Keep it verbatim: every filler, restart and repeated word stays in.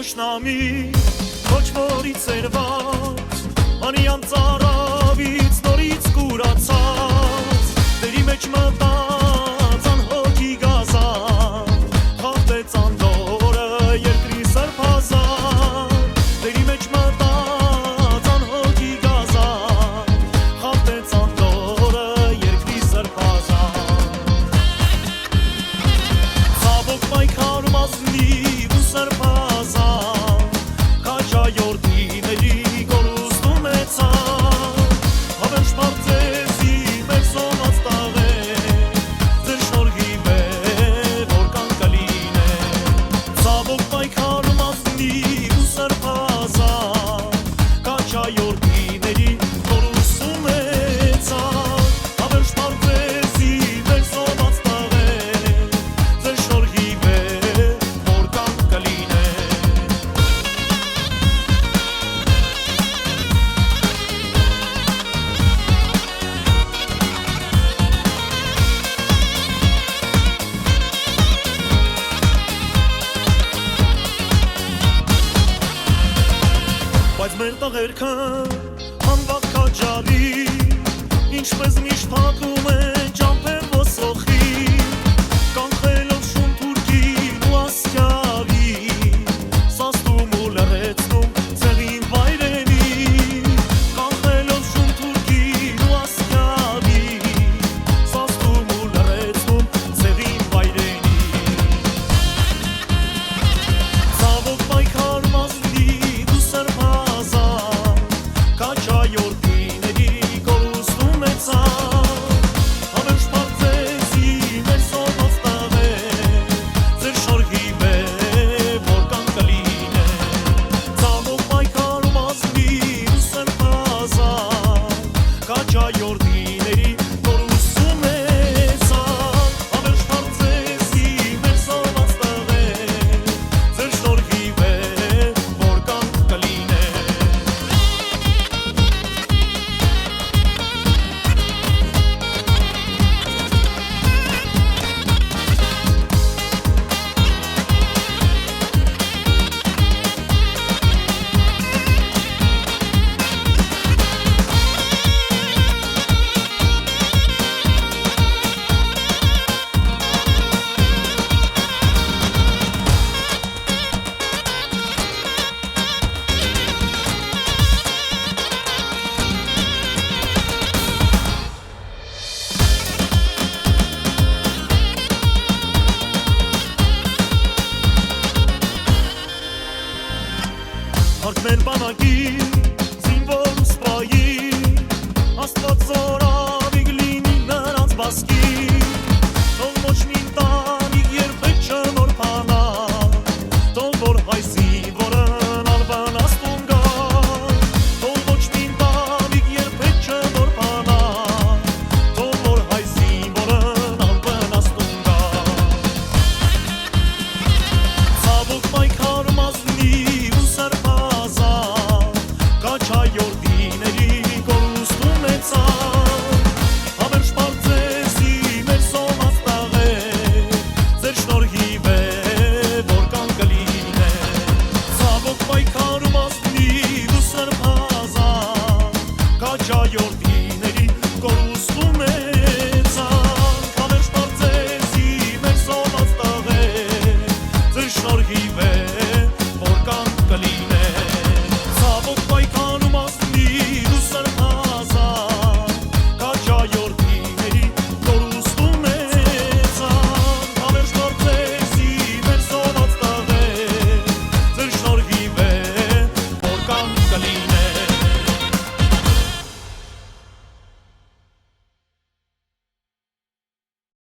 թշնամի ոչ որի ծերված անյան ծարավից նորից կուրացած դերի մեջ մտած անհոգի գազան խախտեց անդորը երկրի սրբազան դերի մեջ մտած անհոգի գազան խախտեց անդորը երկրի սրբազան ցավոք պայքար մազնի ու սրբազան քաջայորդիների գորուստ ունեցան հավերժ պարծեցի մեր սոված տաղեր ձեր շնորհիվ է որքան կլինե ցավոք պայքար մազնի ու սրբազան քաջայորդիների գորուստ ունեցան հավերժ պարծեցի մեր սոված տաղեր ձեր շնորհիվ է որքան կլինե Բայց մեր տղերքը անվախ քաջարի ինչպես միշտ փակում են ճամփեր ոսոխի կանխելով շուն թուրքին ու ասկյավի սաստում ու լրացնում ցեղին վայրենի կանխելով շուն թուրքին ու ասկյավի սաստում ու լրացնում ցեղին վայրենի ցավոք պայքար մազնի ու սրբազան քաջայորդիների գորուստ ունեցան հավերժ պարծեցի մեր սոված տաղեր ձեր շնորհիվ է որքան կլինե ցավոք պայքար մազնի ու սրբազան քաջայորդիների գորուստ ունեցան հավերժ պարծեցի մեր սոված տաղեր ձեր շնորհիվ է որքան կլինե Հարկ մեր բանակի զինվոր ու սպայի Աստված զորավիգ լինի նրանց բասկի Թող ոչ մի ընտանիք երբեք չմորփանա Թող որ հայ զինվորն անվնասուն գա Թող ոչ մի ընտանիք երբեք չմորփանա Թող որ հայ զինվորն անվնասուն գա Ցավոք պայքար մազնի ու սրբազան քաջայորդիների գորուստ ունեցան հավերժ պարծեցի մեր սոված տաղեր ձեր շնորհիվ է որքան կլինե ցավոք պայքար մազնի ու սրբազան քաջայորդիների